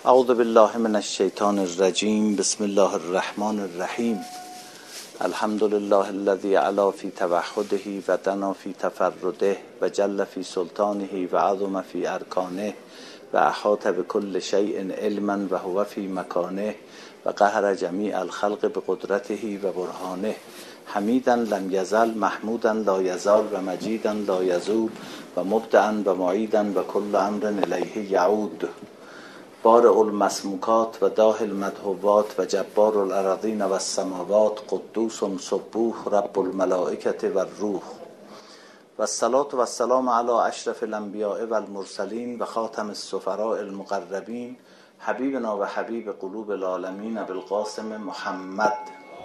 اعوذ بالله من الشیطان الرجیم. بسم الله الرحمن الرحیم. الحمد لله الذي علا فی توحده و دنا فی تفرده و جل فی سلطانه و عظم فی ارکانه و احاط بكل شیء علما و هو فی مکانه و قهر جمیع الخلق بقدرته و برهانه. حمیدا لم یزل، محمودا لا یزال و مجیدا لا یزول و مبدعا و معیدا و کل امر الیه یعود. بارئ المسموکات و داهی المدهوات و جبار الارضین و السماوات، قدوس سبوح رب الملائکة و الروح. و الصلاة و السلام علی اشرف الانبیاء و المرسلین و خاتم السفراء المقربین، حبیبنا و حبیب قلوب العالمین بالقاسم محمد.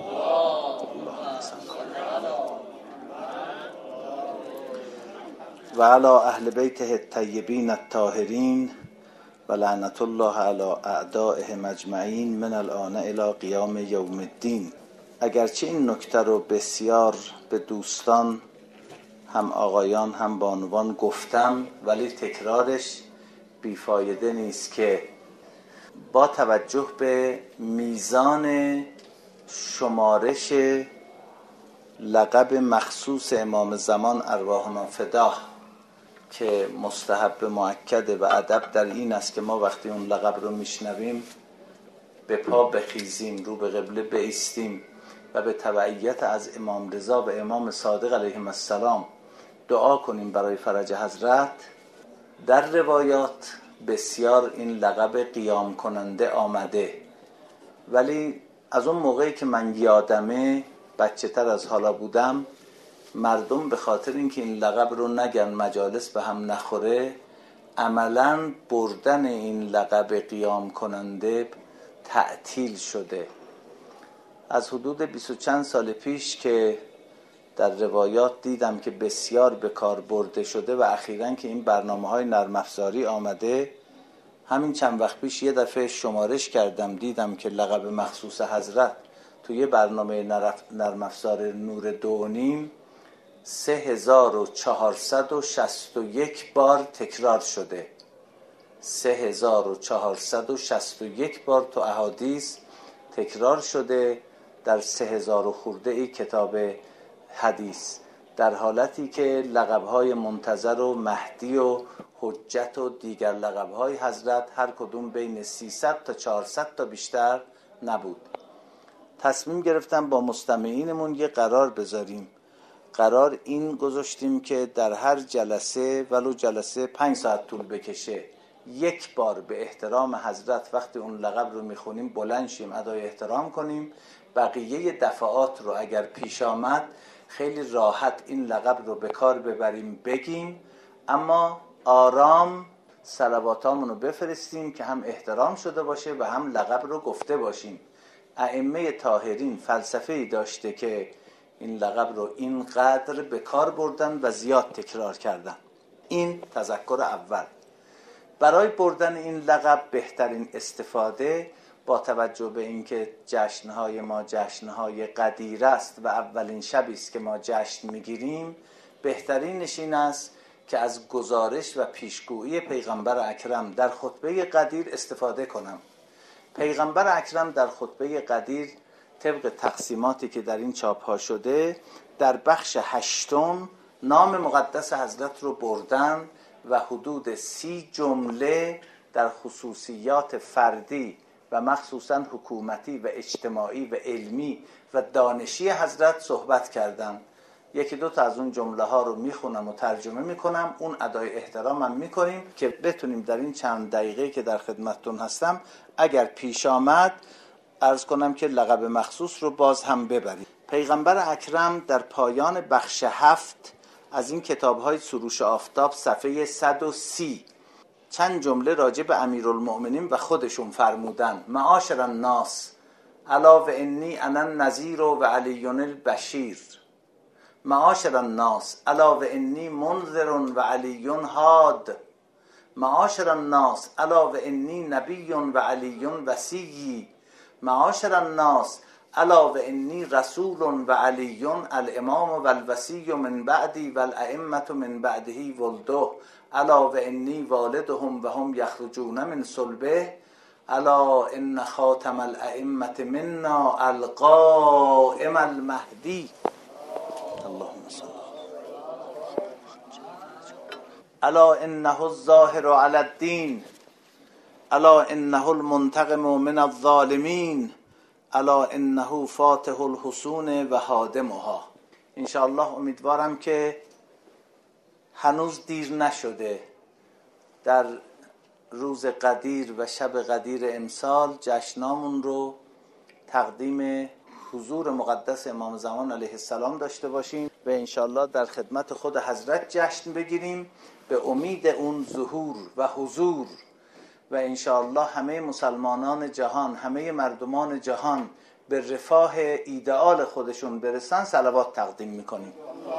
و علی اهل بیته الطیبین الطاهرین و لعنت الله علی اعدائهم اجمعین من الآن الی قیام یوم الدین. اگرچه این نکته رو بسیار به دوستان، هم آقایان هم بانوان گفتم، ولی تکرارش بیفایده نیست که با توجه به میزان شمارش لقب مخصوص امام زمان ارواحنا فداه که مستحب مؤکده و ادب در این است که ما وقتی اون لقب رو میشنویم به پا بخیزیم، رو به قبله بایستیم و به تبعیت از امام رضا و امام صادق علیهم السلام دعا کنیم برای فرج حضرت. در روایات بسیار این لقب قیام کننده آمده، ولی از اون موقعی که من یادمه، بچه تر از حالا بودم، مردم به خاطر اینکه این لقب رو نگن مجالس به هم نخوره، عملاً بردن این لقب قیام کننده تعطیل شده. از حدود 20 و چند سال پیش که در روایات دیدم که بسیار به کار برده شده و اخیراً که این برنامه‌های نرم افزاری آمده، همین چند وقت پیش یه دفعه شمارش کردم، دیدم که لقب مخصوص حضرت توی یه برنامه نرم افزار نور 2.5 3461 بار تکرار شده. 3461 بار تو احادیث تکرار شده در 3000 خورده ای کتاب حدیث، در حالتی که لقب‌های منتظر و مهدی و حجت و دیگر لقب‌های حضرت هر کدوم بین 300 تا 400 تا بیشتر نبود. تصمیم گرفتم با مستمعینمون یه قرار بذاریم. قرار این گذاشتیم که در هر جلسه، ولو جلسه 5 ساعت طول بکشه، یک بار به احترام حضرت وقتی اون لقب رو میخونیم بلند شیم، ادای احترام کنیم. بقیه دفعات رو اگر پیش آمد خیلی راحت این لقب رو به کار ببریم بگیم، اما آرام صلواتامون رو بفرستیم که هم احترام شده باشه و هم لقب رو گفته باشیم. ائمه طاهرین فلسفه‌ای داشته که این لقب رو اینقدر به کار بردن و زیاد تکرار کردن. این تذکر اول. برای بردن این لقب بهترین استفاده، با توجه به اینکه جشنهای ما جشنهای قدیر است و اولین شبی است که ما جشن میگیریم، بهترینش این است که از گزارش و پیشگویی پیغمبر اکرم در خطبه قدیر استفاده کنم. پیغمبر اکرم در خطبه قدیر طبق تقسیماتی که در این چاپ ها شده، در بخش 8 نام مقدس حضرت رو بردن و حدود 30 جمله در خصوصیات فردی و مخصوصاً حکومتی و اجتماعی و علمی و دانشی حضرت صحبت کردن. یکی دو تا از اون جمله ها رو میخونم و ترجمه میکنم، اون ادای احترامم میکنیم که بتونیم در این چند دقیقه که در خدمتتون هستم اگر پیش آمد عرض کنم که لقب مخصوص رو باز هم ببریم. پیغمبر اکرم در پایان بخش 7 از این کتاب‌های سروش آفتاب صفحه 130 چند جمله راجع به امیرالمؤمنین و خودشون فرمودن. معاشر الناس الا و انی انا النذیر و علی البشیر. معاشر الناس الا و انی منذر و علی هاد. معاشر الناس الا و انی نبی و علی وصی. معاشر الناس الا و انی رسول و علی الامام و الوصی من بعدی و الائمة من بعده ولده. الا و انی والدهم و هم یخرجون من صلبه. الا ان خاتم الائمه منا القائم المهدی. اللهم صل. الا انه الظاهر علی الدین، الا انه المنتقم من الظالمین، الا انه فاتح الحصون و هادمها. انشاءالله امیدوارم که هنوز دیر نشده در روز قدیر و شب قدیر امسال جشنامون رو تقدیم حضور مقدس امام زمان علیه السلام داشته باشیم و انشاءالله در خدمت خود حضرت جشن بگیریم به امید اون ظهور و حضور و انشاءالله همه مسلمانان جهان، همه مردمان جهان به رفاه ایدئال خودشون برسن صلوات تقدیم میکنیم.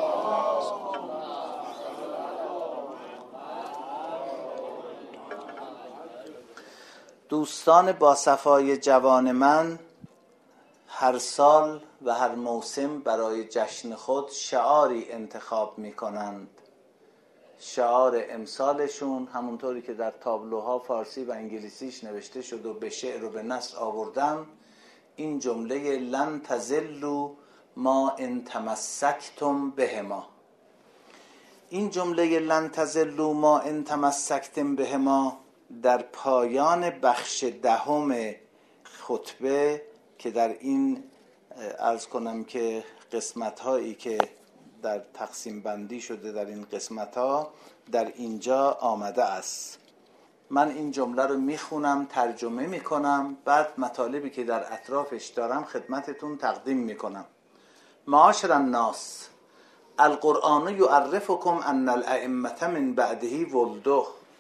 دوستان با صفای جوان من هر سال و هر موسم برای جشن خود شعاری انتخاب میکنند. شعار امسالشون همونطوری که در تابلوها فارسی و انگلیسیش نوشته شد و به شعر و به نثر آوردن، این جمله لن تضلوا ما ان تمسکتم بهما. این جمله لن تضلوا ما ان تمسکتم بهما در پایان بخش دهم خطبه که در این عرض کنم که قسمت هایی که در تقسیم بندی شده در این قسمت ها در اینجا آمده است. من این جمله رو میخونم، ترجمه میکنم، بعد مطالبی که در اطرافش دارم خدمتتون تقدیم میکنم. معاشر الناس، القرآن یعرفکم ان الائمة من بعده ولده.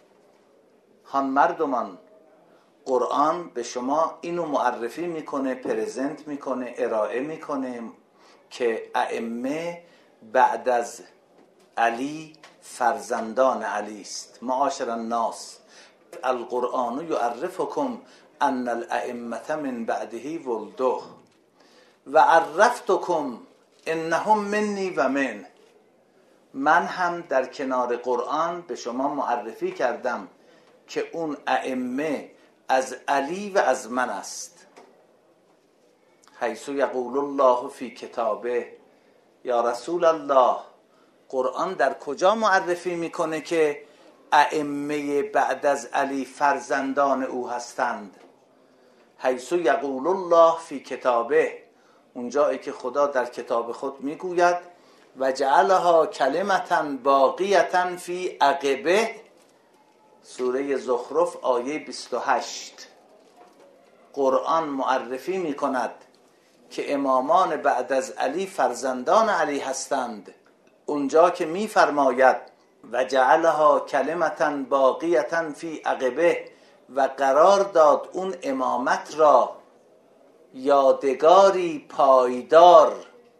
هان مردمان، قرآن به شما اینو معرفی میکنه، پرزنت میکنه، ارائه میکنه که ائمه بعد از علی فرزندان علی است. معاشر الناس، القرآن یعرفکم ان الائمة من بعده ولده و عرفتکم انهم منی و من هم در کنار قرآن به شما معرفی کردم که اون ائمه از علی و از من است. حیث یقول الله فی کتابه، یا رسول الله، قرآن در کجا معرفی میکنه که ائمه بعد از علی فرزندان او هستند؟ حیث یقول الله فی کتابه، اونجایی که خدا در کتاب خود میگوید و جعلها کلمتا باقیتا فی عقبه، سوره زخرف آیه 28. قرآن معرفی میکند که امامان بعد از علی فرزندان علی هستند. اونجا که میفرماید و جعلها کلمتا باقیتا فی عقبه و قرار داد اون امامت را یادگاری پایدار،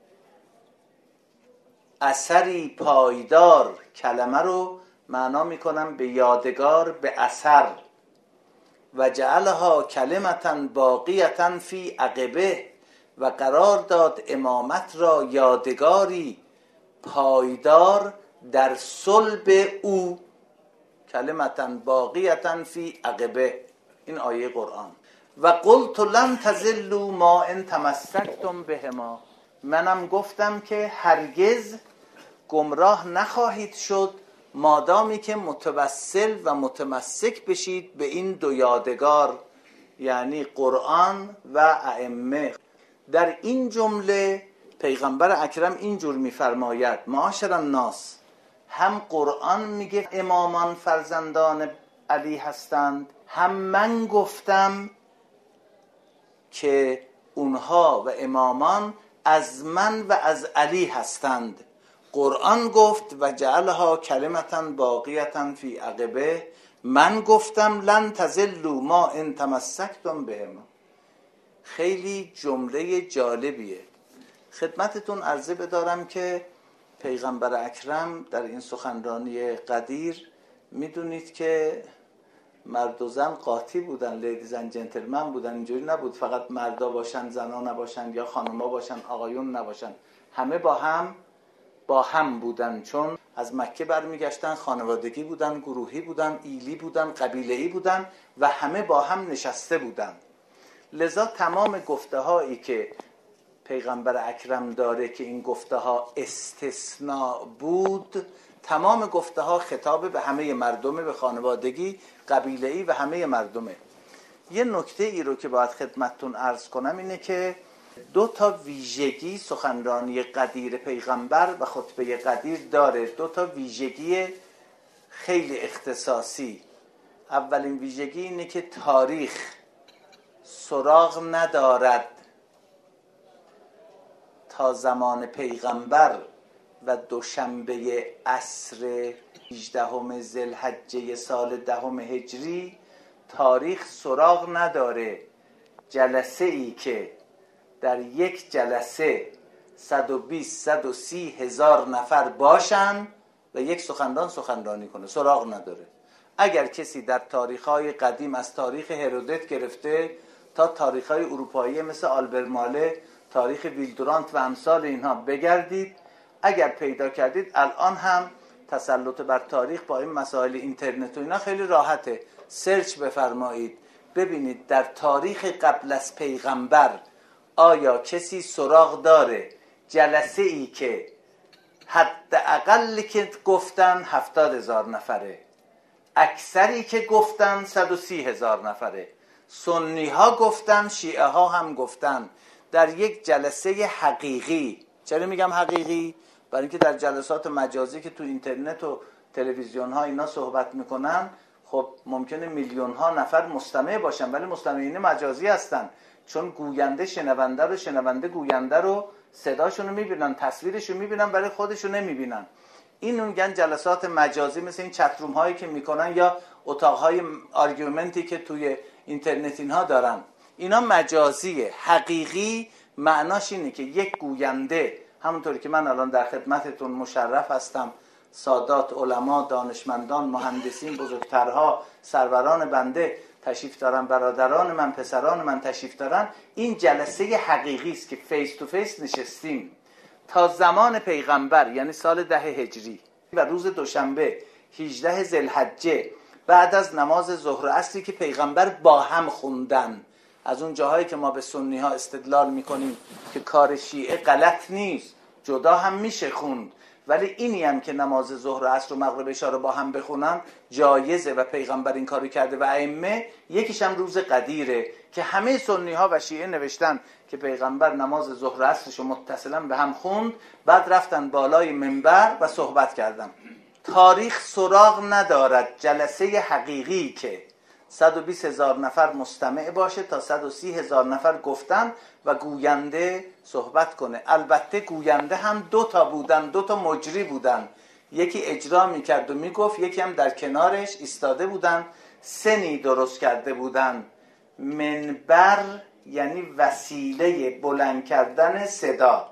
اثری پایدار، کلمه رو معنا میکنم به یادگار، به اثر. و جعلها کلمتا باقیتا فی عقبه و قرار داد امامت را یادگاری پایدار در صلب او. کلمتا باقیتا فی عقبه، این آیه قرآن. و قلت لن تضلوا ما ان تمسکتم بهما، منم گفتم که هرگز گمراه نخواهید شد مادامی که متوسل و متمسک بشید به این دو یادگار، یعنی قرآن و ائمه. در این جمله پیغمبر اکرم اینجور میفرماید معاشر الناس، هم قرآن میگه امامان فرزندان علی هستند، هم من گفتم که اونها و امامان از من و از علی هستند. قرآن گفت و جعلها کلمتا باقیتا فی عقبه، من گفتم لن تضلوا ما ان تمسکتم بهما. خیلی جمله جالبیه. خدمتتون عرضه بدارم که پیغمبر اکرم در این سخنرانی قدیر میدونید که مرد و زن قاطی بودن، لیدیز اند جنتلمن بودن. اینجوری نبود فقط مردا باشن زنا نباشن یا خانوما باشن آقایون نباشن، همه با هم با هم بودن، چون از مکه برمیگشتن، خانوادگی بودن، گروهی بودن، ایلی بودن، قبیله‌ای بودن و همه با هم نشسته بودن. لذا تمام گفته هایی که پیغمبر اکرم داره که این گفته ها استثناء بود، تمام گفته ها خطاب به همه مردمه، به خانوادگی، قبیله‌ای و همه مردمه. یه نکته ای رو که باید خدمتتون عرض کنم اینه که 2 تا ویژگی سخنرانی قدیر پیغمبر و خطبه قدیر داره، 2 تا ویژگی خیلی اختصاصی. اولین ویژگی اینه که تاریخ سراغ ندارد تا زمان پیغمبر و دوشنبه عصر 18 ذوالحجه سال 10 هجری، تاریخ سراغ نداره جلسه ای که در یک جلسه 120-130 هزار نفر باشن و یک سخنران سخنرانی کنه، سراغ نداره. اگر کسی در تاریخ‌های قدیم از تاریخ هرودوت گرفته تا تاریخ‌های اروپایی مثل آلبر ماله، تاریخ ویلدورانت و امثال اینها بگردید، اگر پیدا کردید الان هم تسلط بر تاریخ با این مسائل اینترنت و اینا خیلی راحته، سرچ بفرمایید ببینید در تاریخ قبل از پیغمبر آیا کسی سراغ داره جلسه ای که حداقل که گفتن 70,000 نفره، اکثری که گفتن 130,000 نفره، سنی ها گفتن، شیعه ها هم گفتن، در یک جلسه حقیقی. چرا میگم حقیقی؟ برای اینکه در جلسات مجازی که تو اینترنت و تلویزیون ها اینا صحبت میکنن، خب ممکنه میلیون ها نفر مستمع باشن ولی مستمعین مجازی هستن، چون گوینده شنونده رو، شنونده گوینده رو، صداشون رو میبینن، تصویرشو میبینن ولی خودشو نمیبینن. این میگن جلسات مجازی، مثل این چت روم هایی که میکنن یا اتاق های آرگومنتی که توی اینترنت اینها دارن، اینا مجازیه. حقیقی معناش اینه که یک گوینده، همونطوری که من الان در خدمتتون مشرف هستم، سادات، علما، دانشمندان، مهندسین، بزرگترها، سروران بنده تشریف دارن، برادران من، پسران من تشریف دارن، این جلسه حقیقی است که فیس تو فیس نشستیم. تا زمان پیغمبر یعنی سال 10 هجری و روز دوشنبه 18 ذوالحجه بعد از نماز ظهر و عصری که پیغمبر با هم خوندن. از اون جاهایی که ما به سنی ها استدلال میکنیم که کار شیعه غلط نیست، جدا هم میشه خوند، ولی اینی هم که نماز ظهر و عصر و مغرب عشا رو با هم بخونن جایزه و پیغمبر این کارو کرده و ائمه. یکیش هم روز قدیره که همه سنی ها و شیعه نوشتن که پیغمبر نماز ظهر و عصرش رو متصلا به هم خوند، بعد رفتن بالای منبر و صحبت کردن. تاریخ سراغ ندارد جلسه حقیقی که 120,000 نفر مستمع باشه تا 130,000 نفر گفتن و گوینده صحبت کنه. البته گوینده هم 2 تا بودن، 2 تا مجری بودن، یکی اجرا میکرد و میگفت، یکی هم در کنارش ایستاده بودن. سنی درست کرده بودن. منبر یعنی وسیله بلند کردن صدا،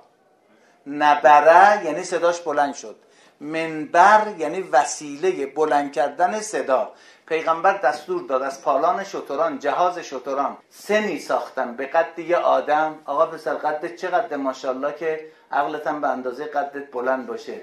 نبره یعنی صداش بلند شد، منبر یعنی وسیله بلند کردن صدا. پیغمبر دستور داد از پالان شتران، جهاز شتران سنی ساختن به قد یه آدم. آقا پسر قدت چقدر؟ ماشاءالله که عقلت هم به اندازه قدت بلند باشه.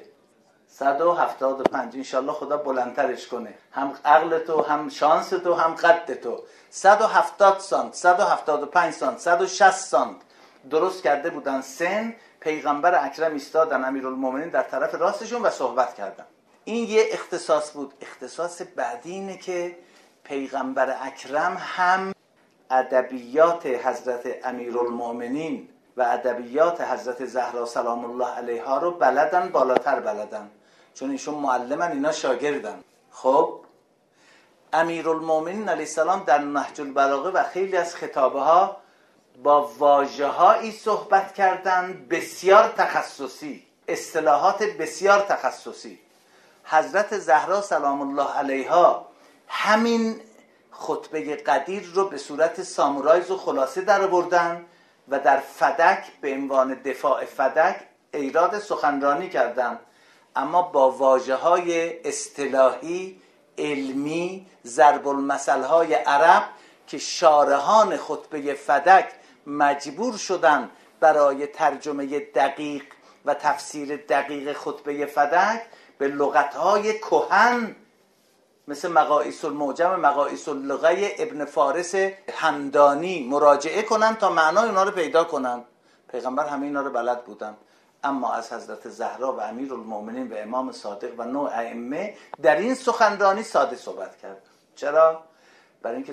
175. انشالله خدا بلندترش کنه، هم عقلتو، هم شانستو، هم قدتو. 170 سانت، 175 سانت، 160 سانت درست کرده بودن سن. پیغمبر اکرم ایستادن، امیرالمومنین در طرف راستشون و صحبت کردن. این یه اختصاص بود. اختصاص بعدی اینه که پیغمبر اکرم هم ادبیات حضرت امیرالمومنین و ادبیات حضرت زهرا سلام الله علیها رو بلدن، بالاتر بلدن، چون ایشون معلمن، اینا شاگردن. خب امیرالمومنین علیه السلام در نهج البلاغه و خیلی از خطابه ها با واژه‌هایی صحبت کردن بسیار تخصصی، اصطلاحات بسیار تخصصی. حضرت زهرا سلام الله علیها همین خطبه قدیر رو به صورت سامورایز و خلاصه در آوردن و در فدک به عنوان دفاع فدک ایراد سخنرانی کردن، اما با واژه‌های اصطلاحی، علمی، ضرب المثل‌های عرب که شارحان خطبه فدک مجبور شدن برای ترجمه دقیق و تفسیر دقیق خطبه فدک به لغت‌های کهن مثل مقاییس المعجم، مقاییس اللغه ابن فارس همدانی مراجعه کنن تا معنای اونا رو پیدا کنن. پیغمبر همه اینا رو بلد بودن، اما از حضرت زهرا و امیرالمومنین و امام صادق و نوع ائمه در این سخنرانی ساده صحبت کرد. چرا؟ برای اینکه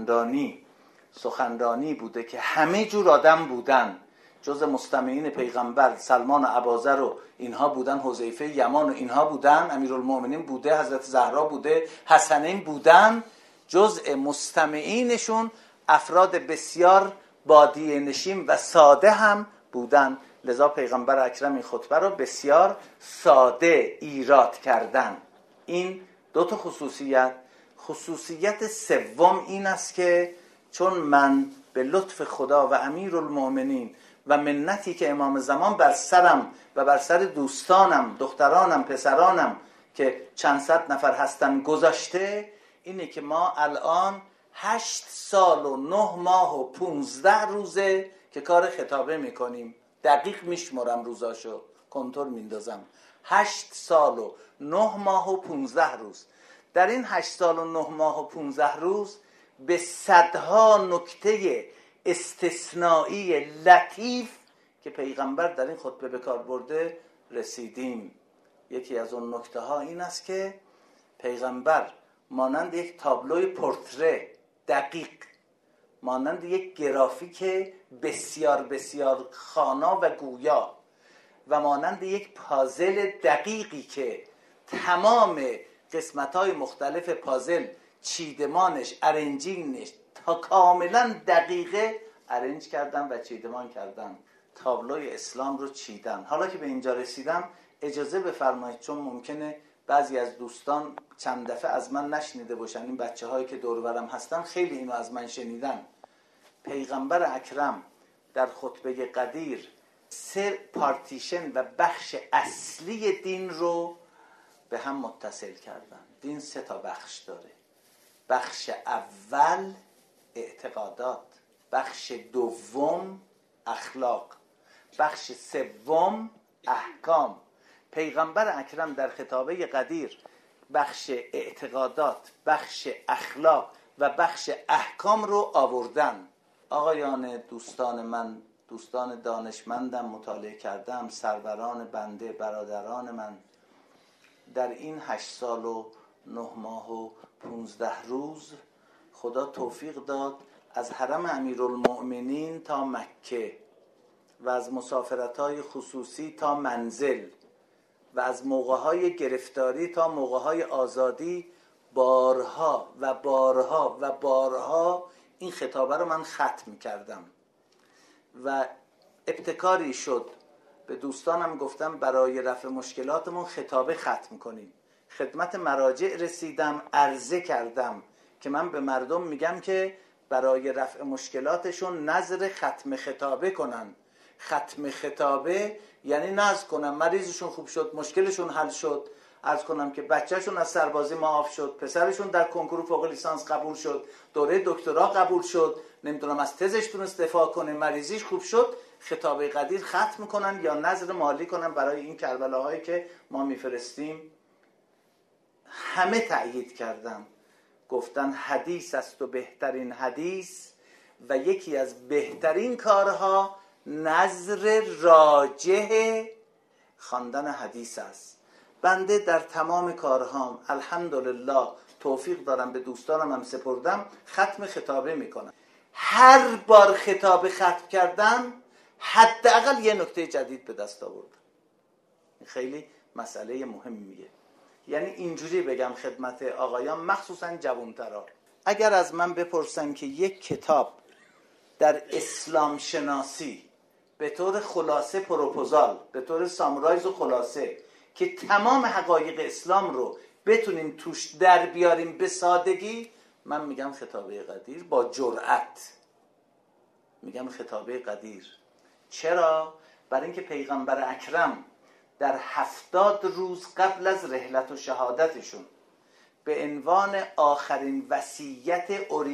سخنرانی بوده که همه جور آدم بودن. جز مستمعین پیغمبر سلمان و اباذر و اینها بودن، حذیفه یمان و اینها بودن، امیرالمومنین بوده، حضرت زهرا بوده، حسنین بودن. جزء مستمعینشون افراد بسیار بادیه نشین و ساده هم بودن. لذا پیغمبر اکرم این خطبه رو بسیار ساده ایراد کردن. این دو تا خصوصیت سوم این است که چون من به لطف خدا و امیرالمومنین و منتی که امام زمان بر سرم و بر سر دوستانم، دخترانم، پسرانم که چند صد نفر هستن گذاشته، اینه که ما الان 8 سال و 9 ماه و 15 روزه که کار خطابه میکنیم. دقیق میشمرم روزاشو، کنترل میندازم. 8 سال و 9 ماه و 15 روز. در این 8 سال و 9 ماه و 15 روز به صدها نکته استثنایی لطیف که پیغمبر در این خطبه به کار برده رسیدیم. یکی از اون نکته ها این است که پیغمبر مانند یک تابلوی پورتره دقیق، مانند یک گرافیک بسیار بسیار خوانا و گویا و مانند یک پازل دقیقی که تمام قسمت‌های مختلف پازل، چیدمانش، ارنجینگش تا کاملا دقیقه ارنج کردن و چیدمان کردن، تابلوی اسلام رو چیدن. حالا که به اینجا رسیدم اجازه بفرمایید، چون ممکنه بعضی از دوستان چند دفعه از من نشنیده باشن، این بچه هایی که دور برم هستن خیلی اینو از من شنیدن. پیغمبر اکرم در خطبه قدیر 3 پارتیشن و بخش اصلی دین رو به هم متصل کردن. دین 3 تا بخش داره. بخش اول اعتقادات، بخش دوم اخلاق، بخش سوم احکام. پیغمبر اکرم در خطابه قدیر بخش اعتقادات، بخش اخلاق و بخش احکام رو آوردن. آقایان دوستان من، دوستان دانشمندم، مطالعه کردم، سروران بنده، برادران من، در این 8 سال و 9 ماه و 15 روز خدا توفیق داد از حرم امیرالمؤمنین تا مکه و از مسافرت‌های خصوصی تا منزل و از موقع‌های گرفتاری تا موقع‌های آزادی بارها و بارها و بارها این خطابه رو من ختم کردم و ابتکاری شد. به دوستانم گفتم برای رفع مشکلاتمون خطابه ختم کنیم. خدمت مراجع رسیدم، عرضه کردم که من به مردم میگم که برای رفع مشکلاتشون نذر ختم خطابه کنن. ختم خطابه یعنی نذر کنن مریضشون خوب شد، مشکلشون حل شد، عرض کنم که بچهشون از سربازی معاف شد، پسرشون در کنکور فوق لیسانس قبول شد، دوره دکترا قبول شد، نمیدونم از تزش تونست دفاع کنه، مریضیش خوب شد، خطابه قدیر ختم کنن یا نذر مالی کنن برای این کربلاهایی که ما میفرستیم. همه تأیید کردن، گفتن حدیث است و بهترین حدیث و یکی از بهترین کارها نظر راجح خواندن حدیث است. بنده در تمام کارهام الحمدلله توفیق دارم، به دوستانم هم سپردم، ختم خطابه میکنم. هر بار خطابه ختم کردم حداقل یه نکته جدید به دست آوردم. خیلی مسئله مهمیه. یعنی اینجوری بگم خدمت آقایان، مخصوصا جوانترا، اگر از من بپرسن که یک کتاب در اسلام شناسی به طور خلاصه پروپوزال، به طور سامرایز و خلاصه که تمام حقایق اسلام رو بتونیم توش در بیاریم به سادگی، من میگم خطابه قدیر. با جرأت میگم خطابه قدیر. چرا؟ برای اینکه پیغمبر اکرم در 70 روز قبل از رحلت و شهادتشون به عنوان آخرین وصیت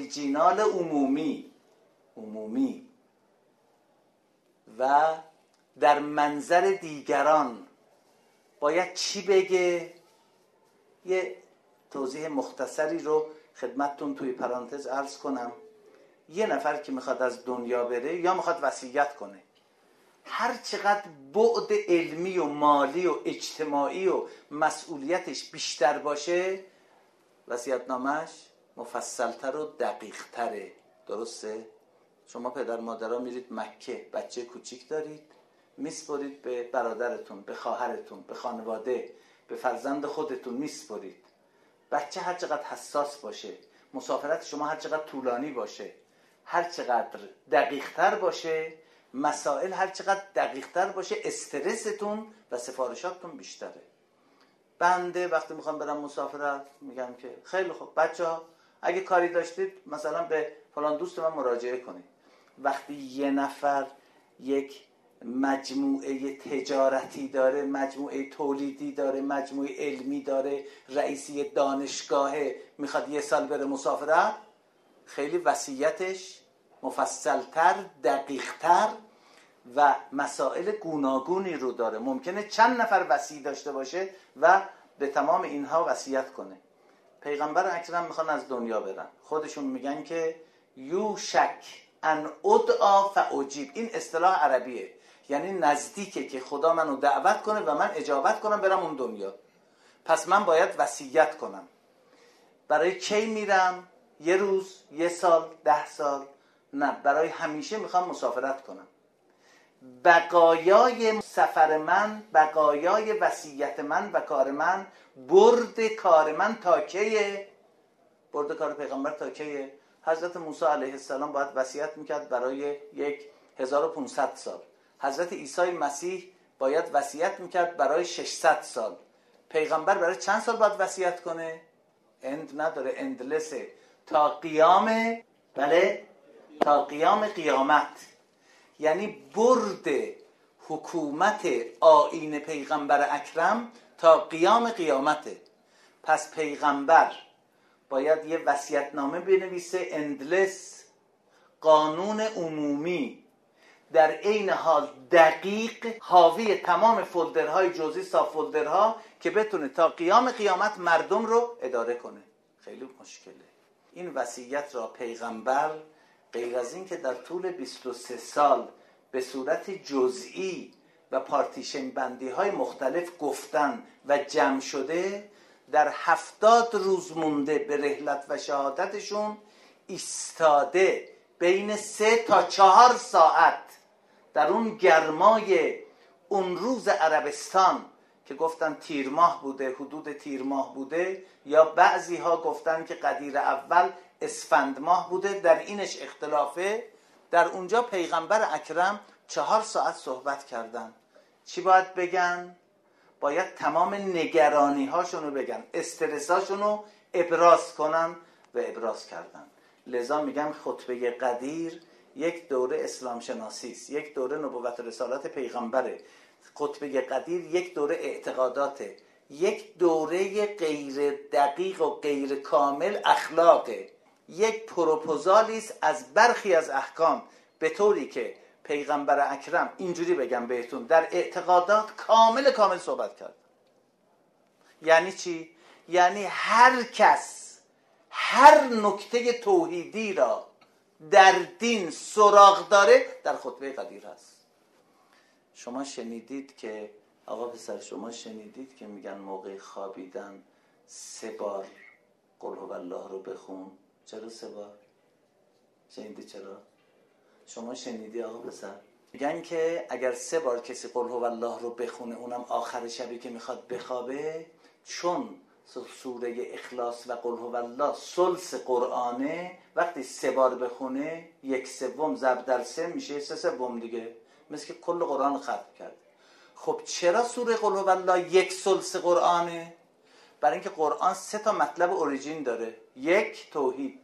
اوریجینال عمومی و در منظر دیگران باید چی بگه؟ یه توضیح مختصری رو خدمتتون توی پرانتز عرض کنم. یه نفر که میخواد از دنیا بره یا میخواد وصیت کنه، هر چقدر بعد علمی و مالی و اجتماعی و مسئولیتش بیشتر باشه، وصیت‌نامه‌اش مفصل‌تر و دقیق‌تره. درسته؟ شما پدر مادرها میرید مکه، بچه کوچیک دارید، میسپرید به برادرتون، به خواهرتون، به خانواده، به فرزند خودتون میسپرید. بچه هر چقدر حساس باشه، مسافرت شما هر چقدر طولانی باشه، هر چقدر دقیق‌تر باشه، مسائل هر چقدر دقیق‌تر باشه، استرستون و سفارشاتتون بیشتره. بنده وقتی میخوام برم مسافرت میگم که خیلی خوب بچه‌ها اگه کاری داشتید مثلا به فلان دوست من مراجعه کنید. وقتی یه نفر یک مجموعه تجارتی داره، مجموعه تولیدی داره، مجموعه علمی داره، رئیسی دانشگاهه، میخواد یه سال بره مسافرت، خیلی وصیتش مفصلتر، دقیقتر و مسائل گوناگونی رو داره. ممکنه چند نفر وصی داشته باشه و به تمام اینها وصیت کنه. پیغمبر اکرم میخوان از دنیا برن، خودشون میگن که یوشک ان ادعا فاجیب. این اصطلاح عربیه، یعنی نزدیکه که خدا منو دعوت کنه و من اجابت کنم برم اون دنیا، پس من باید وصیت کنم. برای کی میرم؟ یه روز، یه سال، 10 سال؟ نه، برای همیشه میخوام مسافرت کنم. بقایای سفر من، بقایای وصیت من و کار من، برد کار من تا کیه؟ برد کار پیغمبر تا کیه؟ حضرت موسی علیه السلام باید وصیت میکرد برای 1500 سال. حضرت عیسی مسیح باید وصیت میکرد برای 600 سال. پیغمبر برای چند سال باید وصیت کنه؟ اند نداره، اندلسه، تا قیام، بله، تا قیام قیامت. یعنی برد حکومت آیین پیغمبر اکرم تا قیام قیامته. پس پیغمبر باید یه وصیت‌نامه بنویسه، اندلس، قانون عمومی، در عین حال دقیق، حاوی تمام فولدرهای جزئی، ساب فولدرها، که بتونه تا قیام قیامت مردم رو اداره کنه. خیلی مشکله. این وصیت را پیغمبر غیر از این که در طول 23 سال به صورت جزئی و پارتیشن بندی های مختلف گفتن و جمع شده، در 70 روز مونده به رحلت و شهادتشون ایستاده بین 3 تا 4 ساعت در اون گرمای اون روز عربستان که گفتن تیر ماه بوده، حدود تیر ماه بوده، یا بعضی ها گفتن که قدیر اول اسفند ماه بوده، در اینش اختلافه. در اونجا پیغمبر اکرم 4 ساعت صحبت کردن. چی باید بگن؟ باید تمام نگرانی هاشونو بگن، استرس هاشونو ابراز کنن و ابراز کردن. لذا میگم خطبه قدیر یک دوره اسلام شناسی است، یک دوره نبوت و رسالت پیغمبره. خطبه قدیر یک دوره اعتقاداته، یک دوره غیر دقیق و غیر کامل اخلاقه، یک پروپوزالی است از برخی از احکام، به طوری که پیغمبر اکرم، اینجوری بگم بهتون، در اعتقادات کامل صحبت کرد. یعنی چی؟ یعنی هر کس هر نکته توحیدی را در دین سراغ داره در خطبه قدیر هست. شما شنیدید که آقا پسر، شما شنیدید که میگن موقع خوابیدن 3 بار قل هو الله رو بخون؟ چرا 3 بار؟ شنیدی چرا؟ شما شنیدی آقا پسر؟ میگن که اگر 3 بار کسی قل هو الله رو بخونه، اونم آخر شبی که میخواد بخوابه، چون سوره اخلاص و قل هو الله ثلث قرآنه، وقتی 3 بار بخونه 1/3 ضرب در 3 میشه 3/3 دیگه، مثل که کل قرآن رو ختم کرد. خب چرا سوره قل هو الله 1/3 قرآنه؟ برای اینکه قرآن 3 تا مطلب اوریجین داره: 1 توحید،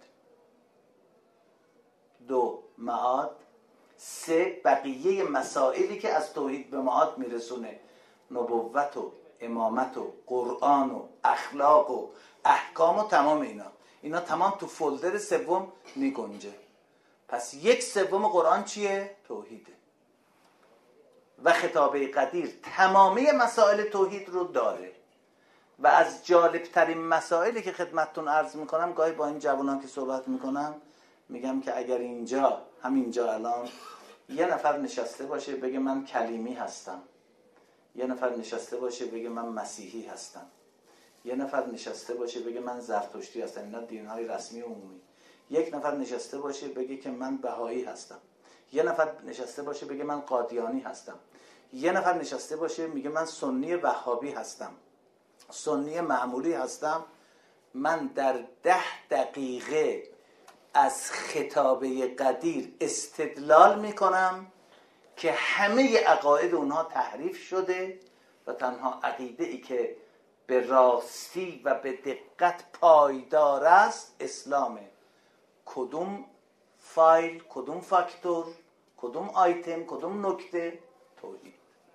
2 معاد، 3 بقیه مسائلی که از توحید به معاد میرسونه: نبوت و امامت و قرآن و اخلاق و احکام و تمام اینا تمام تو فولدر 3 میگنجه. پس 1/3 قرآن چیه؟ توحیده. و خطابه قدیر تمامی مسائل توحید رو داره و از جالبترین مسائلی که خدمتتون عرض میکنم، گاهی با این جوانان که صحبت میکنم میگم که اگر اینجا همینجا الان یه نفر نشسته باشه بگه من کلیمی هستم، یه نفر نشسته باشه بگه من مسیحی هستم، یه نفر نشسته باشه بگه من زرتشتی هستم، اینا دین‌های رسمی و عمومی، یک نفر نشسته باشه بگه که من بهایی هستم، یه نفر نشسته باشه بگه من قادیانی هستم، یه نفر نشسته باشه میگه من سنی وهابی هستم، سنی معمولی هستم، من در 10 دقیقه از خطابه قدیر استدلال میکنم که همه عقاید اونها تحریف شده و تنها عقیده ای که به راستی و به دقت پایدار است اسلامه. کدوم فایل، کدوم فاکتور، کدوم آیتم، کدوم نکته؟ توحید.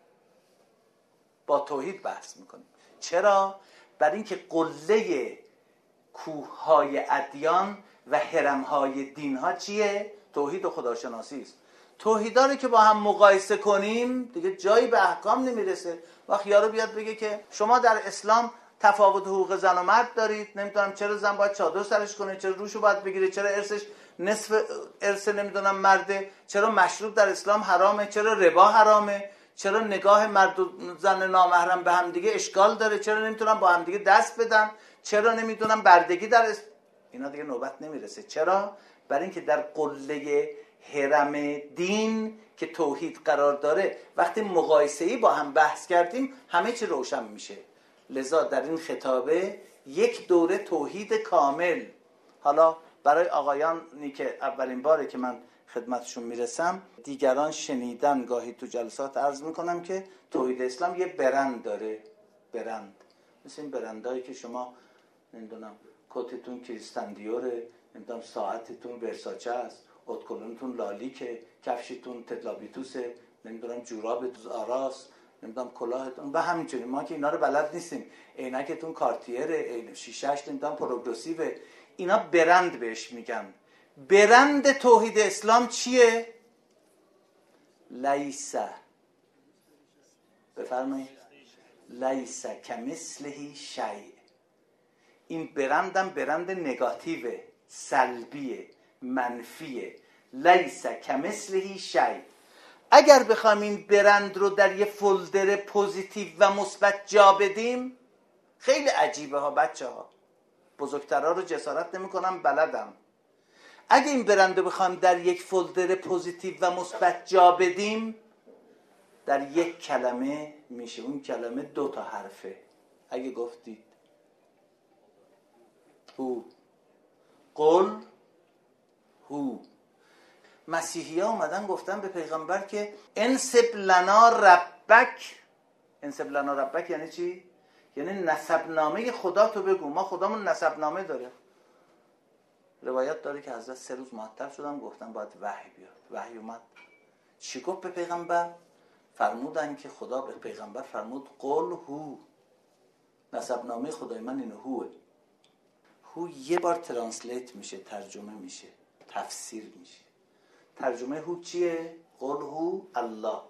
با توحید بحث میکنیم. چرا؟ برای اینکه قله کوههای ادیان و هرمهای دینها چیه؟ توحید و خداشناسی است. توحیدا رو که با هم مقایسه کنیم دیگه جایی به احکام نمیرسه. وقت یارو بیاد بگه که شما در اسلام تفاوت حقوق زن و مرد دارید، نمیدونم چرا زن باید چادر سرش کنه، چرا روشو باید بگیره، چرا ارثش نصف ارث نمیدونم مرده، چرا مشروب در اسلام حرامه، چرا ربا حرامه، چرا نگاه مرد و زن نامحرم به هم دیگه اشکال داره، چرا نمیتونن با هم دیگه دست بدن، چرا نمیتونن بردگی در اینا دیگه نوبت نمیرسه. چرا؟ برای اینکه در قله هرم دین که توحید قرار داره وقتی مقایسه‌ای با هم بحث کردیم همه چی روشن میشه. لذا در این خطابه یک دوره توحید کامل. حالا برای آقایانی که اولین باره که من خدمتشون میرسم، دیگران شنیدن گاهی تو جلسات عرض میکنم که توحید اسلام یه برند داره. برند مثل این برندایی که شما نمیدونم کتتون کریستن دیوره، نمیدونم ساعتتون ورساچه است، اتکلونتون لالیکه، کفشتون تتلابیتوسه، نمیدونم جورابتون آراس، نمیدونم کلاهتون و همینجوری. ما که اینا رو بلد نیستیم. عینکتون کارتیره، شیشه‌اش نمیدونم پروگرسیو. اینا برند بهش میگن. برند توحید اسلام چیه؟ لیس، بفرمایید، لیس کمثله شیء. این برندم برند نگاتیوه، سلبیه، منفیه. لیس کمثله شیء. اگر بخوایم این برند رو در یه فولدر پوزیتیو و مثبت جا بدیم خیلی عجیبه ها بچه ها. بزرگترها رو جسارت نمی کنم، بلدم. اگه این برند رو بخوایم در یک فولدر پوزیتیو و مثبت جا بدیم در یک کلمه میشه. اون کلمه 2 حرفه. اگه گفتید هو، قل هو. مسیحی ها اومدن گفتن به پیغمبر که انسب لنا ربک. انسب لنا ربک یعنی چی؟ یعنی نسبنامه خدا تو بگو. ما خدامون نسبنامه داره. روایت داره که حضرت 3 روز معطل شدن، گفتن باید وحی بیاد. وحی اومد. چی گفت به پیغمبر؟ فرمودن که خدا به پیغمبر فرمود قل هو. نسبنامه خدای من اینه، هوه. هو یه بار ترانسلیت میشه، ترجمه میشه، تفسیر میشه. ترجمه هو چیه؟ قل هو الله.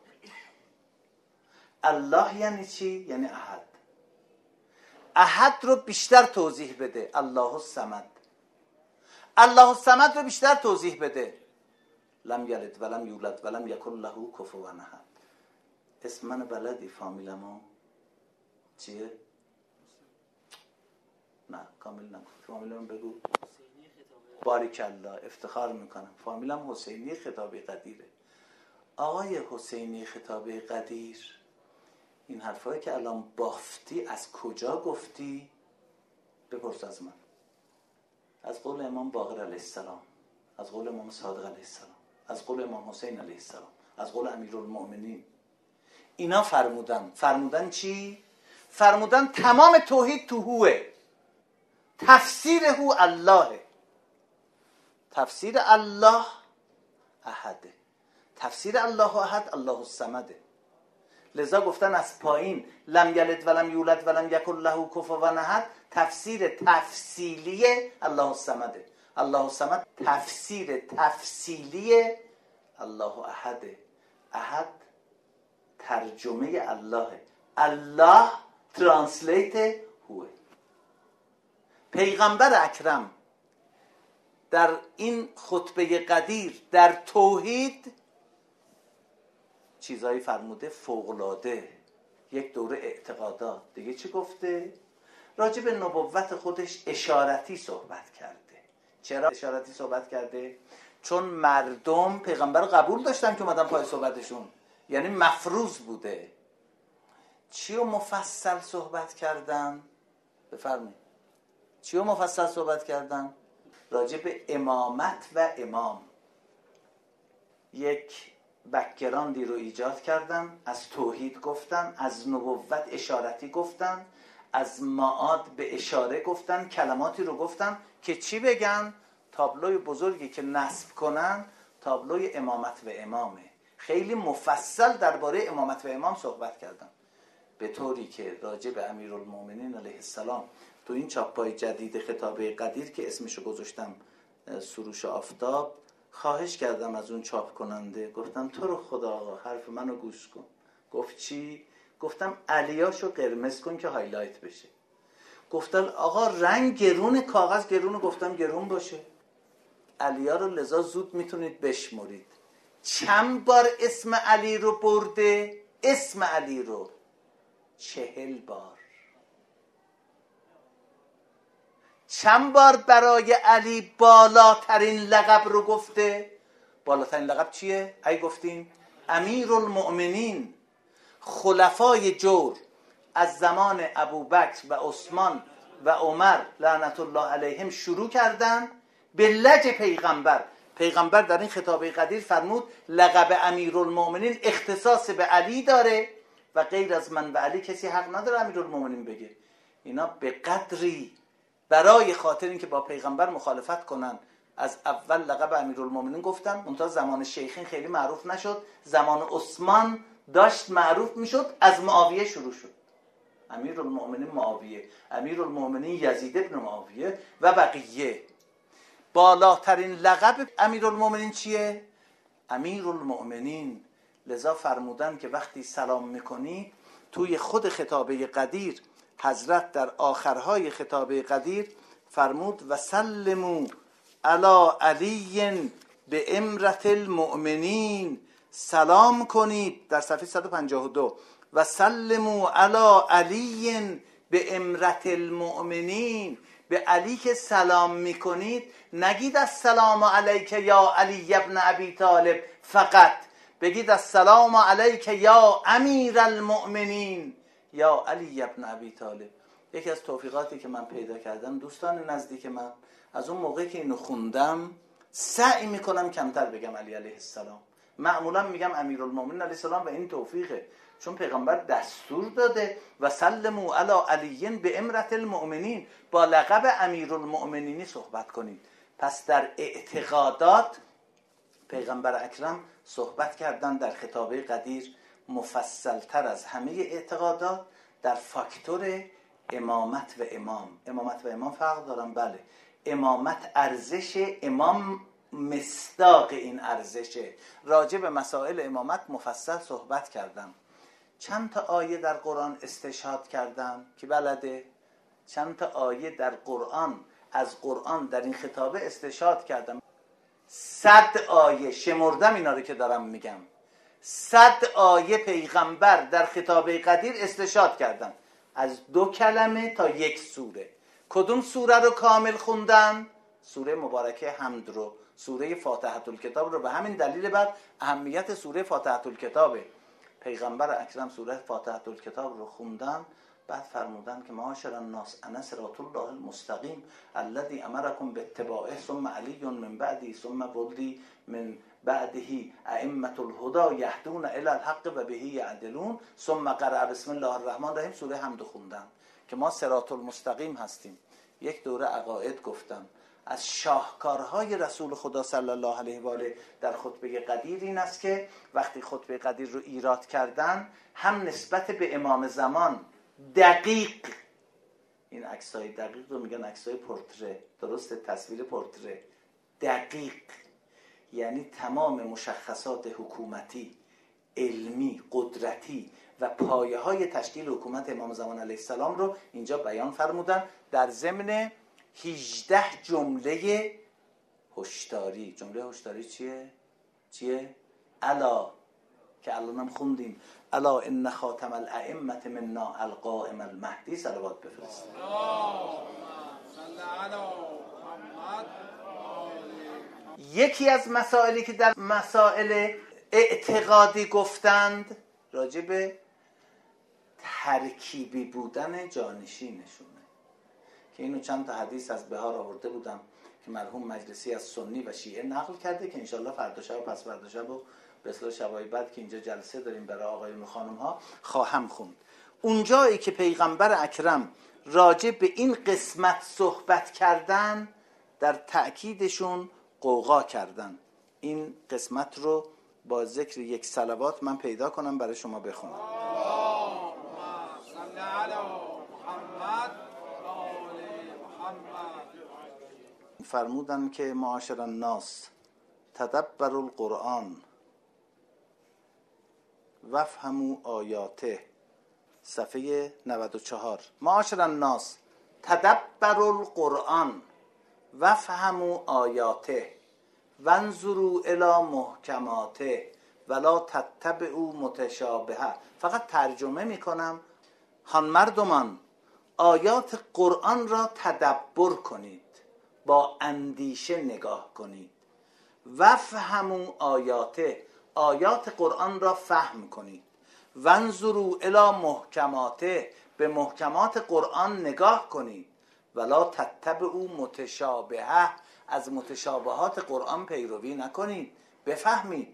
الله یعنی چی؟ یعنی احد. احد رو بیشتر توضیح بده. الله الصمد. الله الصمد رو بیشتر توضیح بده. لم یلد ولم یولد ولم یکن له کفوا احد. اسم من بلدی؟ فامیلمو چیه؟ نه کامل نگو. فامیلم بگو. باریکالله، افتخار میکنم. فامیلم حسینی خطابه قدیره. آقای حسینی خطابه قدیر، این حرفایی که الان بافتی از کجا گفتی؟ بپرس از من. از قول امام باقر علیه السلام، از قول امام صادق علیه السلام، از قول امام حسین علیه السلام، از قول امیرالمؤمنین. اینا فرمودن چی؟ فرمودن تمام توحید تو هوه. تفسیر هو اللهه. تفسیر الله احده. تفسیر الله احد الله الصمده. لذا گفتن از پایین لم یلد ولم یولد ولم یکن له کفوا احد تفسیر تفصیلی الله الصمده. الله الصمد تفسیر تفصیلی الله احده. احد ترجمه الله. الله ترانسلیت هوه. پیغمبر اکرم در این خطبه قدیر در توحید چیزایی فرموده فوق‌العاده. یک دوره اعتقادات. دیگه چی گفته؟ راجع به نبوت خودش اشارتی صحبت کرده. چرا اشارتی صحبت کرده؟ چون مردم پیغمبر رو قبول داشتن که اومدن پای صحبتشون، یعنی مفروض بوده. چی رو مفصل صحبت کردن؟ بفرمایید. چی رو مفصل صحبت کردن؟ راجع به امامت و امام یک بک‌گراندی رو ایجاد کردن. از توحید گفتن، از نبوت اشارتی گفتن، از معاد به اشاره گفتن، کلماتی رو گفتن که چی بگن؟ تابلوی بزرگی که نصب کنن تابلوی امامت و امامه. خیلی مفصل درباره امامت و امام صحبت کردن، به طوری که راجع به امیرالمومنین علیه السلام تو این چاپ‌های جدید خطابه قدیر که اسمشو گذاشتم سروش آفتاب، خواهش کردم از اون چاپ کننده، گفتم تو رو خدا آقا حرف منو گوش کن. گفت چی؟ گفتم علیاشو قرمز کن که هایلایت بشه. گفتن آقا رنگ گرون، کاغذ گرونه. گفتم گرون باشه. علیا رو لذا زود میتونید بشمرید. چند بار اسم علی رو برده؟ اسم علی رو 40 بار. چند بار برای علی بالاترین لقب رو گفته؟ بالاترین لقب چیه؟ ای گفتیم امیرالمؤمنین. خلفای جور از زمان ابوبکر و عثمان و عمر لعنت الله علیهم شروع کردن به لج پیغمبر. پیغمبر در این خطابه قدیر فرمود لقب امیرالمؤمنین اختصاص به علی داره و غیر از من و علی کسی حق نداره امیرالمؤمنین بگه. اینا به قدری برای خاطر اینکه با پیغمبر مخالفت کنن از اول لقب امیرالمؤمنین گفتن. منتها زمان شیخین خیلی معروف نشد. زمان عثمان داشت معروف میشد. از معاویه شروع شد. امیرالمؤمنین معاویه، امیرالمؤمنین یزید ابن معاویه و بقیه. بالاترین لقب امیرالمؤمنین چیه؟ امیرالمؤمنین. لذا فرمودن که وقتی سلام میکنی توی خود خطابه قدیر حضرت در آخرهای خطابه قدیر فرمود و سلموا علی علی به امرت المؤمنین. سلام کنید در صفحه 152 و سلموا علی علی به امرت المؤمنین. به علی که سلام میکنید نگید السلام علیک یا علی ابن ابی طالب فقط، بگید السلام علیک یا امیر المؤمنین یا علی ابن ابی طالب. یکی از توفیقاتی که من پیدا کردم دوستان نزدیک من، از اون موقعی که اینو خوندم سعی میکنم کمتر بگم علی علیه السلام. معمولا میگم امیرالمومنین علیه السلام و این توفیقه، چون پیغمبر دستور داده و سلموا علی علی به امرت المؤمنین، با لقب امیرالمؤمنینی صحبت کنید. پس در اعتقادات پیغمبر اکرم صحبت کردن در خطابه قدیر مفصلتر از همه اعتقادات در فاکتور امامت و امام. امامت و امام فرق دارن، بله. امامت ارزش، امام مصداق این ارزشه. راجع به مسائل امامت مفصل صحبت کردم. چند تا آیه در قرآن استشهاد کردم که بلده؟ چند تا آیه در قرآن، از قرآن در این خطابه استشهاد کردم. 100 آیه شمردم اینا رو که دارم میگم. 100 آیه پیغمبر در خطابه قدیر استشهاد کردن، از 2 کلمه تا 1 سوره. کدوم سوره رو کامل خوندن؟ سوره مبارکه حمد رو، سوره فاتحه الکتاب رو. به همین دلیل بعد اهمیت سوره فاتحه الکتابه. پیغمبر اکرم سوره فاتحه الکتاب رو خوندن، بعد فرمودن که معاشر الناس انا صراط الله المستقیم الذی امرکم باتباعه ثم علی من بعدی ثم ولدی من بعده ائمه الهدی یهدون الی الحق و به یعدلون ثم قرأ بسم الله الرحمن الرحیم. سوره حمد خوندن که ما صراط المستقیم هستیم. یک دوره عقاید گفتم. از شاهکارهای رسول خدا صلی الله علیه و آله در خطبه قدیر این است که وقتی خطبه قدیر رو ایراد کردن، هم نسبت به امام زمان دقیق، این عکسای دقیق رو میگن عکسای پورتره، درسته، تصویر پورتره، دقیق یعنی تمام مشخصات حکومتی، علمی، قدرتی و پایه های تشکیل حکومت امام زمان علیه السلام رو اینجا بیان فرمودن در ضمن 18 جمله هشداری. جمله هشداری چیه؟ الا، که الانم خوندیم، الا ان خاتم الائمه منا القائم المهدی، صلوات بفرست. یکی از مسائلی که در مسائل اعتقادی گفتند راجع به ترکیبی بودن جانشینشونه، که اینو چند تا حدیث از بهار آورده بودم که مرحوم مجلسی از سنی و شیعه نقل کرده که انشالله فردا شب و پس فردا شب و به اصطلاح شبای بعد که اینجا جلسه داریم برای آقایون و خانم ها خواهم خوند. اونجایی که پیغمبر اکرم راجع به این قسمت صحبت کردن در تأکیدشون قوقا کردن. این قسمت رو با ذکر یک صلوات من پیدا کنم برای شما بخونم. فرمودن که معاشر الناس تدبروا القرآن وافهموا آیاته، صفحه 94. معاشر الناس تدبروا القرآن وافهموا آیاته وانظروا الی محکماته ولا تتبعوا متشابهه. فقط ترجمه میکنم. هان مردمان، آیات قرآن را تدبر کنید، با اندیشه نگاه کنید. وفهموا آیاته، آیات قرآن را فهم کنید. وانظروا الی محکماته، به محکمات قرآن نگاه کنید. ولا تتبعوا متشابهه، از متشابهات قرآن پیروی نکنید، بفهمید.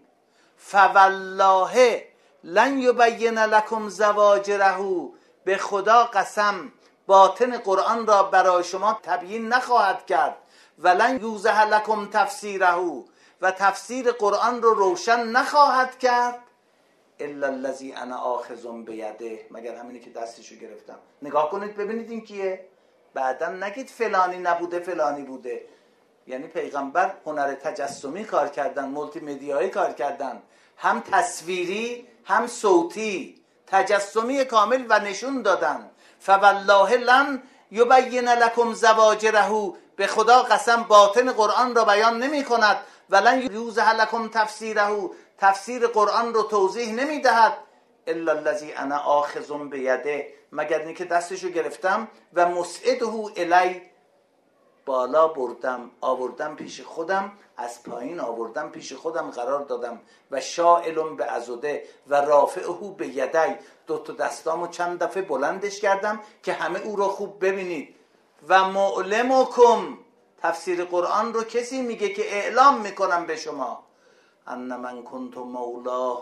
فوالله لن یبین لکم زواجره، به خدا قسم باطن قرآن را برای شما تبیین نخواهد کرد. ولن یوضح لکم تفسیره، و تفسیر قرآن رو روشن نخواهد کرد. الا الذی انا آخذ بیده، مگر همینی که دستشو گرفتم. نگاه کنید ببینید این کیه. بعدا نگید فلانی نبوده فلانی بوده. یعنی پیغمبر هنر تجسمی کار کردن، مولتی مدیایی کار کردن، هم تصویری هم صوتی، تجسمی کامل و نشون دادن. فوالله لن یبین لکم زواجره، به خدا قسم باطن قرآن را بیان نمی کند. ولن یوضح لکم تفسیره، تفسیر قرآن رو توضیح نمی دهد. الا الذی انا آخذ بیده، مگر اینکه دستشو گرفتم و مسعده الی، بالا بردم آوردم پیش خودم، از پایین آوردم پیش خودم قرار دادم. و شائل به عضده و رافعه به یدی، دو تا دستامو چند دفعه بلندش کردم که همه او رو خوب ببینید. و معلمکم، تفسیر قرآن رو کسی میگه که اعلام میکنم به شما، ان من کنت مولاه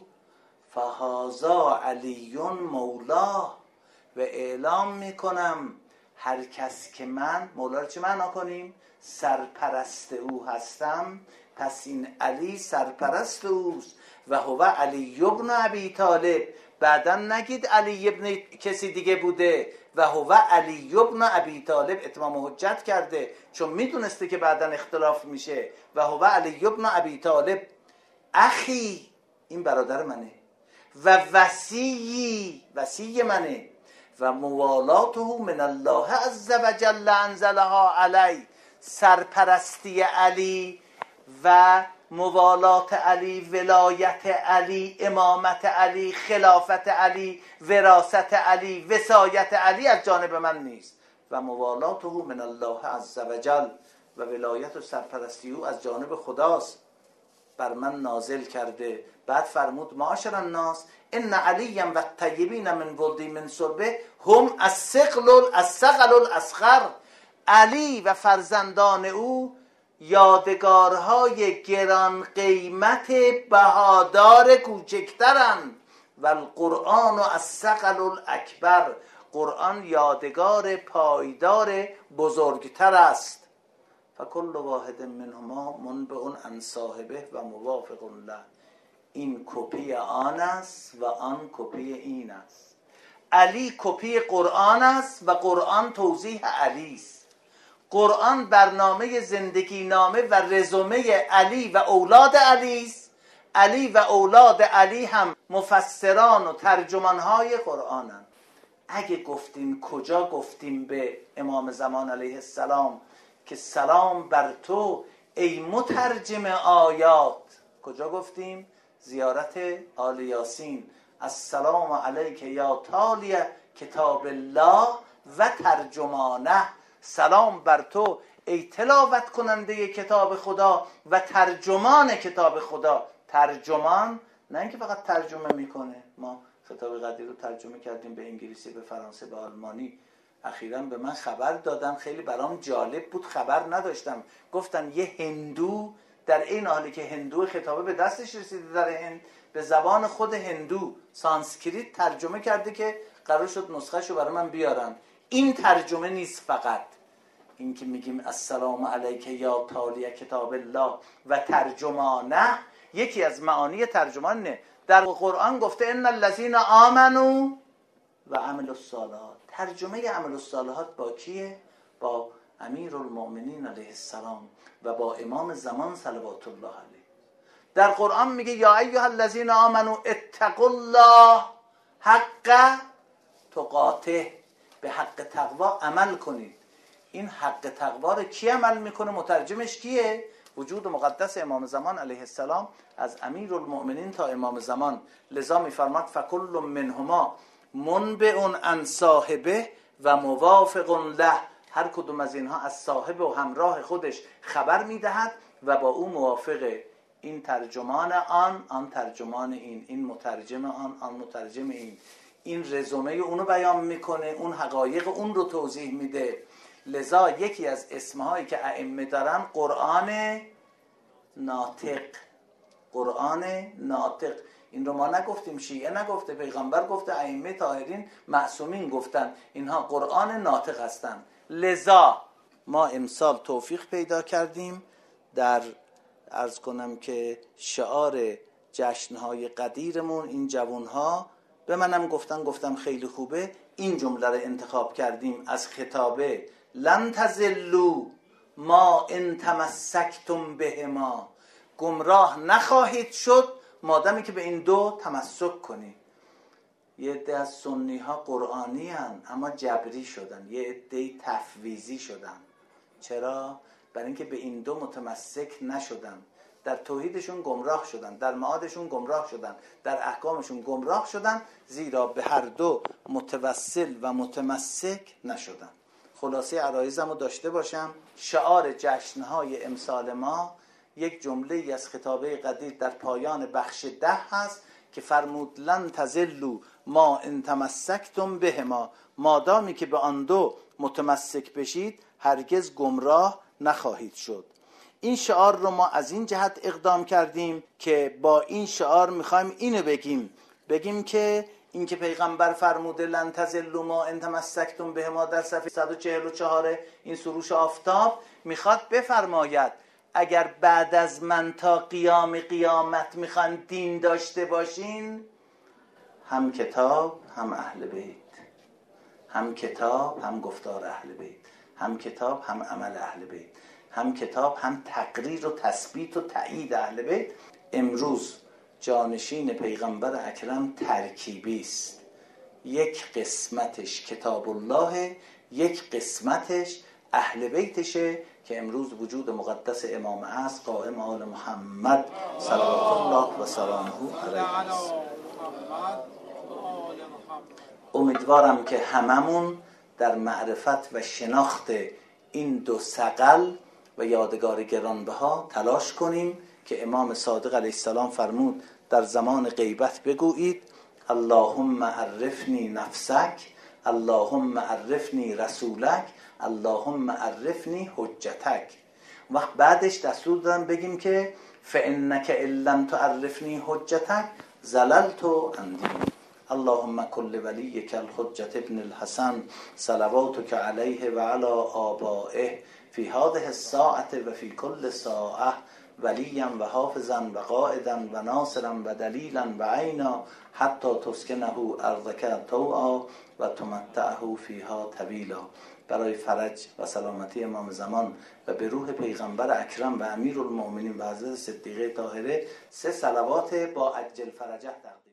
فهذا علی مولاه، و اعلام میکنم هر کس که من، مولا رو چه معنا کنیم؟ سرپرست او هستم، پس این علی سرپرست اوست. و هو علی ابن ابی طالب، بعدا نگید علی ابن کسی دیگه بوده. و هو علی ابن ابی طالب اتمام حجت کرده، چون میدونسته که بعدا اختلاف میشه. و هو علی ابن ابی طالب اخی، این برادر منه، و وصی منه. و موالاته من الله عز وجل انزلها علی، سرپرستی علی و موالات علی، ولایت علی، امامت علی، خلافت علی، وراثت علی، وصایت علی از جانب من نیست. و موالاته من الله عز وجل، و ولایت و سرپرستی او از جانب خداست، بر من نازل کرده. بعد فرمود معاشر الناس ان علی و الطیبین من ولدی من صلبه هم الثقل الاصغر، علی و فرزندان او یادگارهای گران قیمت بهادار کوچکترند. و القرآن الثقل الاکبر، قرآن یادگار پایدار بزرگتر است. فکل واحد منهما منبع عن صاحبه و موافق له، این کپی آن است و آن کپی این است. علی کپی قرآن است و قرآن توضیح علی است. قرآن برنامه زندگی نامه و رزومه علی و اولاد علی است. علی و اولاد علی هم مفسران و ترجمانهای قرآنن. اگه گفتیم کجا گفتیم به امام زمان علیه السلام که سلام بر تو ای مترجم آیات، کجا گفتیم؟ زیارت آل یاسین. السلام علیک یا تالی کتاب الله و ترجمانه، سلام بر تو ای تلاوت کننده کتاب خدا و ترجمان کتاب خدا. ترجمان نه اینکه فقط ترجمه میکنه. ما کتاب قدیر رو ترجمه کردیم به انگلیسی، به فرانسه، به آلمانی. اخیراً به من خبر دادن، خیلی برام جالب بود، خبر نداشتم. گفتن یه هندو در این حالی که هندو خطابه به دستش رسیده در هند، به زبان خود هندو سانسکریت ترجمه کرده که قرار شد نسخه‌شو برای من بیارن. این ترجمه نیست، فقط این که میگیم السلام علیک یا تالی کتاب الله و ترجمانه، یکی از معانی ترجمانه. در قرآن گفته ان الذین آمنوا و عملوا الصالحات. ترجمه عمل الصالحات با کیه؟ با امیرالمؤمنین علیه السلام و با امام زمان صلوات الله علیه. در قرآن میگه یا ایها الذین آمنوا اتقوا الله حق تقاته، به حق تقوا عمل کنید. این حق تقوا رو کی عمل میکنه؟ مترجمش کیه؟ وجود مقدس امام زمان علیه السلام، از امیرالمؤمنین تا امام زمان. لذا میفرماد فکل منهما منبع عن صاحبه و موافق له. هر کدوم از اینها از صاحب و همراه خودش خبر میدهد و با او موافقه. این ترجمان آن ترجمان این مترجم آن مترجم این رزومه اونو بیان میکنه، اون حقایق اون رو توضیح میده. لذا یکی از اسمهایی که ائمه دارن قرآن ناطق. قرآن ناطق، این رو ما نگفتیم، شیعه نگفته، پیغمبر گفته، ائمه طاهرین معصومین گفتن، اینها قرآن ناطق هستن. لذا ما امسال توفیق پیدا کردیم در عرض کنم که شعار جشنهای قدیرمون، این جوانها به منم گفتم خیلی خوبه، این جمله رو انتخاب کردیم از خطابه لن تضلوا ما ان تمسکتم بهما. گمراه نخواهید شد مادامی که به این دو تمسک کنید. یه عده از سنی ها قرآنی هن اما جبری شدن، یه عده تفویضی شدن. چرا؟ برای اینکه به این دو متمسک نشدن. در توحیدشون گمراه شدن، در معادشون گمراه شدن، در احکامشون گمراه شدن، زیرا به هر دو متوسل و متمسک نشدن. خلاصه عرایزم رو داشته باشم. شعار جشنهای امسال ما یک جمله از خطابه قدیر در پایان بخش 10 هست که فرمود لن تضلوا ما ان تمسکتم بهما. مادامی که به آن دو متمسک بشید هرگز گمراه نخواهید شد. این شعار رو ما از این جهت اقدام کردیم که با این شعار میخوایم اینو بگیم که این که پیغمبر فرموده لن تضلوا ما ان تمسکتم بهما در صفحه 144 این سروش آفتاب میخواد بفرماید اگر بعد از من تا قیامت میخوان دین داشته باشین، هم کتاب هم اهل بیت، هم کتاب هم گفتار اهل بیت، هم کتاب هم عمل اهل بیت، هم کتاب هم تقریر و تثبیت و تایید اهل بیت. امروز جانشین پیغمبر اکرم ترکیبی است. یک قسمتش کتاب الله، یک قسمتش اهل بیتشه که امروز وجود مقدس امام است، قائم آل محمد صلوات الله و سلامه علیه است. امیدوارم که هممون در معرفت و شناخت این دو ثقل و یادگار گرانبها تلاش کنیم که امام صادق علیه السلام فرمود در زمان غیبت بگویید اللهم عرفنی نفسک، اللهم عرفنی رسولک، اللهم عرفنی حجتک. وقت بعدش دستور دادم بگیم که فانک ان لم تعرفنی حجتک زللت عن دینی. اللهم کل ولیک الحجة ابن الحسن صلواتک علیه و علی آبائه فی هذه الساعة و فی کل ساعة ولیا و حافظا و قائدا و ناصرا و دلیلا و عینا حتی تسکنه ارضک طوعا و تمتعه فیها طویلا. برای فرج و سلامتی امام زمان و به روح پیغمبر اکرم و امیرالمؤمنین و حضرت صدیقه طاهره 3 صلوات با عجل فرجه تقدیم